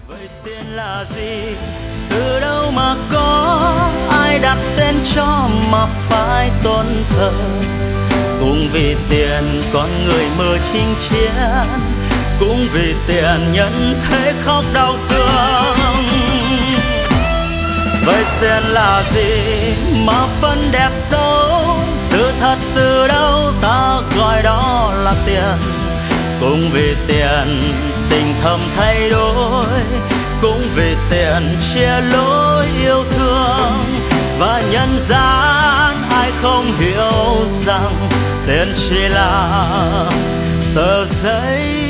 Vậy tiền là gì, từ đâu mà có, ai đặt tên cho mà phải tôn thờ. Cũng vì tiền con người mơ chinh chiến, cũng vì tiền nhân thế khóc đau thương. Vậy tiền là gì mà phân đẹp xấu, sự thật từ đâu ta gọi đó là tiền. Cũng vì tiền tình thầm thay đổi, cũng vì tiền chia lối yêu thương. Và nhân gian ai không hiểu rằng tiền chỉ là tờ giấy